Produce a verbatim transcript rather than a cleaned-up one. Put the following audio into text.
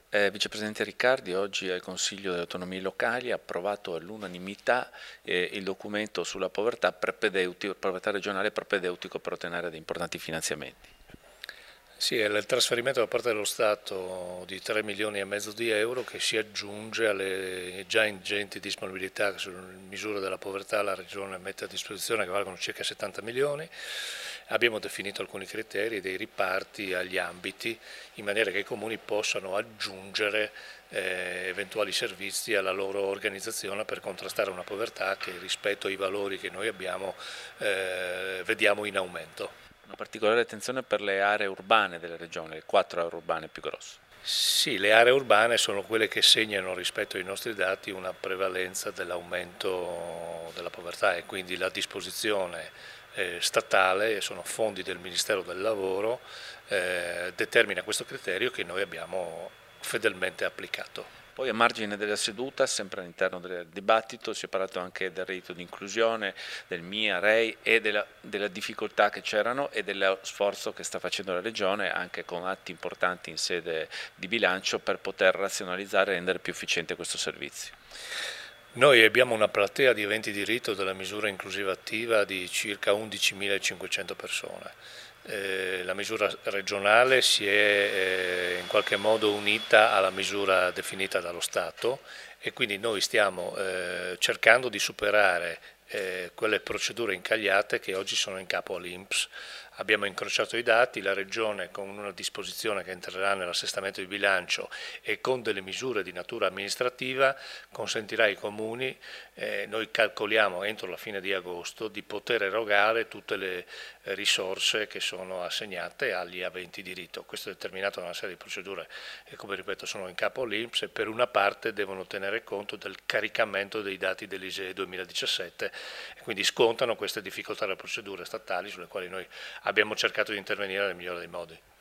Eh, Vicepresidente Riccardi, oggi al Consiglio delle Autonomie Locali ha approvato all'unanimità eh, il documento sulla povertà, propedeutico- povertà regionale propedeutico per ottenere dei importanti finanziamenti. Sì, è il trasferimento da parte dello Stato di tre milioni e mezzo di euro che si aggiunge alle già ingenti disponibilità che sulle misure della povertà la Regione mette a disposizione, che valgono circa settanta milioni. Abbiamo definito alcuni criteri dei riparti agli ambiti in maniera che i comuni possano aggiungere eh, eventuali servizi alla loro organizzazione per contrastare una povertà che rispetto ai valori che noi abbiamo eh, vediamo in aumento. Una particolare attenzione per le aree urbane della regione, le quattro aree urbane più grosse. Sì, le aree urbane sono quelle che segnano rispetto ai nostri dati una prevalenza dell'aumento della povertà e quindi la disposizione eh, statale, sono fondi del Ministero del Lavoro, eh, determina questo criterio che noi abbiamo fedelmente applicato. Poi a margine della seduta, sempre all'interno del dibattito, si è parlato anche del reddito di inclusione, del M I A, R E I e della, delle difficoltà che c'erano e dello sforzo che sta facendo la Regione anche con atti importanti in sede di bilancio per poter razionalizzare e rendere più efficiente questo servizio. Noi abbiamo una platea di aventi diritto della misura inclusiva attiva di circa undicimilacinquecento persone. Eh, la misura regionale si è eh, in qualche modo unita alla misura definita dallo Stato e quindi noi stiamo eh, cercando di superare eh, quelle procedure incagliate che oggi sono in capo all'I N P S. Abbiamo incrociato i dati, la Regione con una disposizione che entrerà nell'assestamento di bilancio e con delle misure di natura amministrativa consentirà ai comuni, eh, noi calcoliamo entro la fine di agosto, di poter erogare tutte le risorse che sono assegnate agli aventi diritto. Questo è determinato da una serie di procedure che, come ripeto, sono in capo all'I N P S e per una parte devono tenere conto del caricamento dei dati dell'I S E E duemiladiciassette e quindi scontano queste difficoltà delle procedure statali sulle quali noi abbiamo cercato di intervenire nel migliore dei modi.